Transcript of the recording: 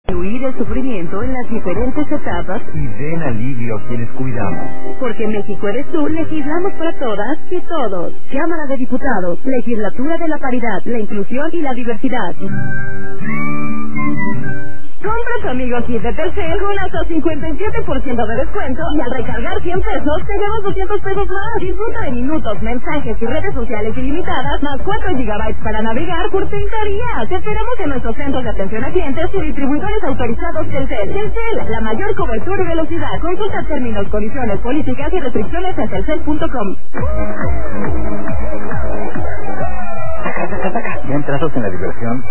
Huir el sufrimiento en las diferentes etapas y den alivio a quienes cuidamos. Porque México eres tú, legislamos para todas y todos. Cámara de Diputados, Legislatura de la Paridad, la Inclusión y la Diversidad. Compra tu amigo kit de Telcel con hasta 57% de descuento y al recargar 100 pesos te llevas 200 pesos más. Disfruta de minutos, mensajes y redes sociales ilimitadas más 4 GB para navegar por 30 días. Te esperamos en nuestros centros de atención a clientes y distribuidores autorizados Telcel. Telcel, la mayor cobertura y velocidad. Consulta términos, condiciones, políticas y restricciones en telcel.com. ¿Ya entrados en la diversión?